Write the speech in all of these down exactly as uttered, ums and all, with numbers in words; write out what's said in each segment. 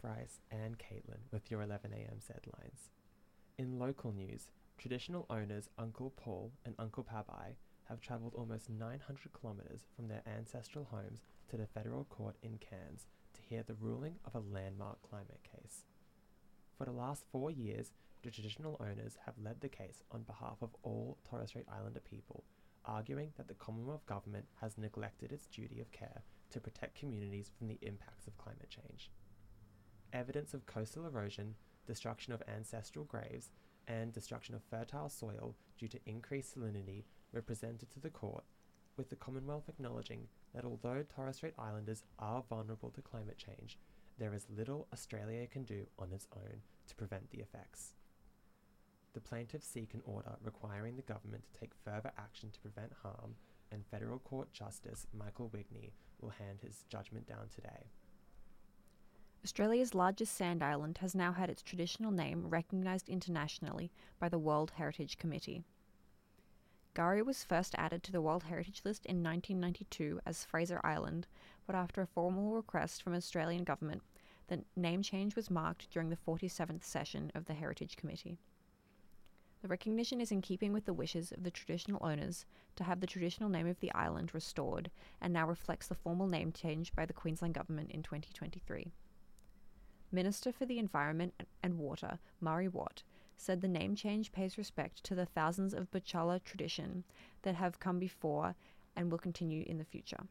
Bryce and Caitlin with your eleven a m headlines. In local news, traditional owners Uncle Paul and Uncle Pabai have travelled almost nine hundred kilometres from their ancestral homes to the federal court in Cairns to hear the ruling of a landmark climate case. For the last four years, the traditional owners have led the case on behalf of all Torres Strait Islander people, arguing that the Commonwealth Government has neglected its duty of care to protect communities from the impacts of climate change. Evidence of coastal erosion, destruction of ancestral graves, and destruction of fertile soil due to increased salinity were presented to the court, with the Commonwealth acknowledging that although Torres Strait Islanders are vulnerable to climate change, there is little Australia can do on its own to prevent the effects. The plaintiffs seek an order requiring the government to take further action to prevent harm, and Federal Court Justice Michael Wigney will hand his judgment down today. Australia's largest sand island has now had its traditional name recognised internationally by the World Heritage Committee. K'gari was first added to the World Heritage List in nineteen ninety-two as Fraser Island, but after a formal request from the Australian government, the name change was marked during the forty-seventh session of the Heritage Committee. The recognition is in keeping with the wishes of the traditional owners to have the traditional name of the island restored, and now reflects the formal name change by the Queensland Government in twenty twenty-three. Minister for the Environment and Water, Murray Watt, said the name change pays respect to the thousands of Butchulla tradition that have come before and will continue in the future.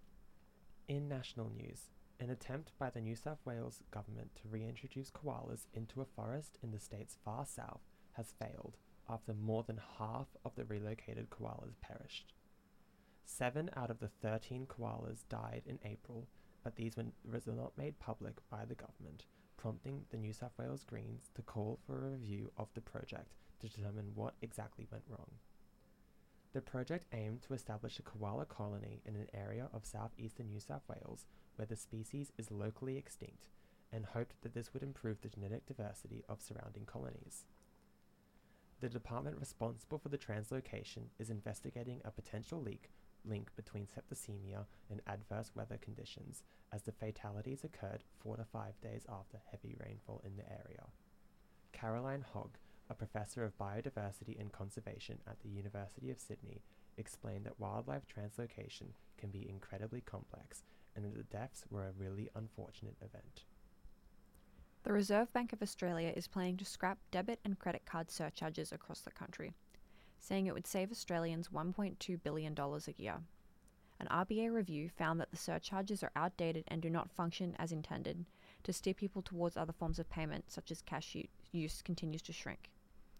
In national news, an attempt by the New South Wales government to reintroduce koalas into a forest in the state's far south has failed after more than half of the relocated koalas perished. Seven out of the thirteen koalas died in April, but these were not made public by the government, prompting the New South Wales Greens to call for a review of the project to determine what exactly went wrong. The project aimed to establish a koala colony in an area of southeastern New South Wales where the species is locally extinct, and hoped that this would improve the genetic diversity of surrounding colonies. The department responsible for the translocation is investigating a potential leak link between septicemia and adverse weather conditions, as the fatalities occurred four to five days after heavy rainfall in the area. Caroline Hogg, a professor of biodiversity and conservation at the University of Sydney, explained that wildlife translocation can be incredibly complex, and that the deaths were a really unfortunate event. The Reserve Bank of Australia is planning to scrap debit and credit card surcharges across the country, saying it would save Australians one point two billion dollars a year. An R B A review found that the surcharges are outdated and do not function as intended to steer people towards other forms of payment, such as cash use continues to shrink.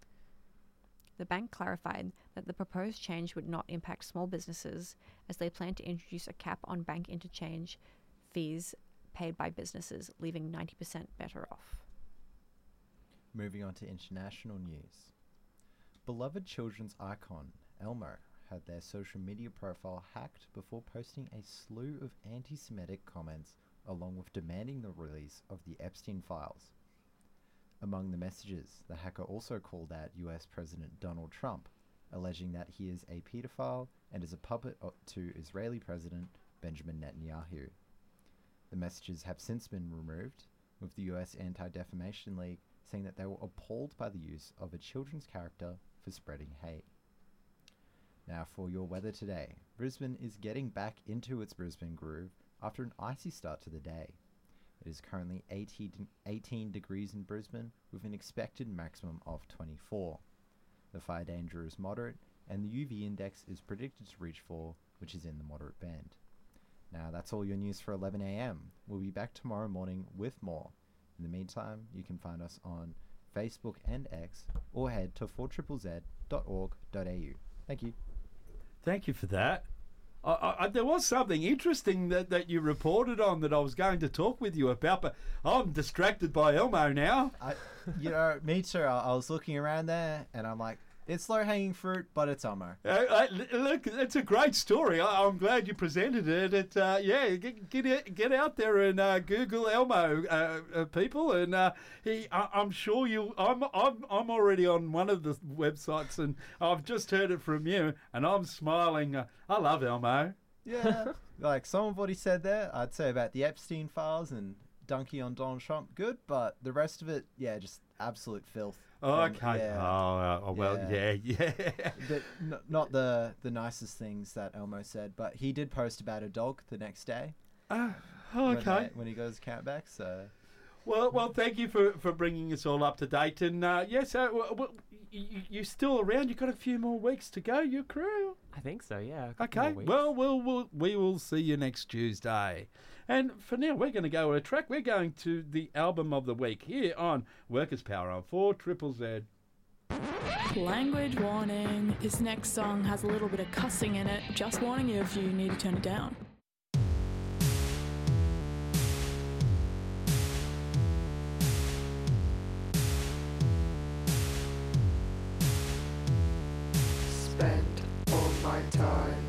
The bank clarified that the proposed change would not impact small businesses, as they plan to introduce a cap on bank interchange fees paid by businesses, leaving ninety percent better off. Moving on to international news. Beloved children's icon, Elmo, had their social media profile hacked before posting a slew of anti-Semitic comments, along with demanding the release of the Epstein files. Among the messages, the hacker also called out U S President Donald Trump, alleging that he is a pedophile and is a puppet to Israeli President Benjamin Netanyahu. The messages have since been removed, with the U S Anti-Defamation League saying that they were appalled by the use of a children's character for spreading hate. Now for your weather today. Brisbane is getting back into its Brisbane groove after an icy start to the day. It is currently eighteen, eighteen degrees in Brisbane with an expected maximum of twenty-four. The fire danger is moderate and the U V index is predicted to reach four, which is in the moderate band. Now that's all your news for eleven a m. We'll be back tomorrow morning with more. In the meantime, you can find us on Facebook and X, or head to four Z Z Z dot org dot a u. Thank you. Thank you for that. I, I, there was something interesting that, that you reported on that I was going to talk with you about, but I'm distracted by Elmo now. I, you know, me too. I, I was looking around there, and I'm like, it's low-hanging fruit, but it's Elmo. Uh, uh, look, it's a great story. I, I'm glad you presented it. it uh, yeah, get get, it, get out there and uh, Google Elmo, uh, uh, people, and uh, he. I, I'm sure you. I'm I'm I'm already on one of the websites, and I've just heard it from you, and I'm smiling. Uh, I love Elmo. Yeah, like some of what he said there, I'd say about the Epstein files and donkey on Donald Trump, good, but the rest of it, yeah, just absolute filth. Oh, Um, okay. yeah. Oh, uh, oh, well, yeah, Yeah. yeah. the, n- not the the nicest things that Elmo said, but he did post about a dog the next day. Uh, oh, when, okay. they- when he goes count back. So Well, well, thank you for, for bringing us all up to date. And uh, yes, uh, well, well, you, you're still around. You've got a few more weeks to go, your crew. I think so, yeah. a couple Okay, more weeks. well, we'll, we'll, we will see you next Tuesday. And for now, we're going to go on a track. We're going to the album of the week here on Workers' Power on four Triple Z. Language warning. This next song has a little bit of cussing in it. Just warning you if you need to turn it down. Spend all my time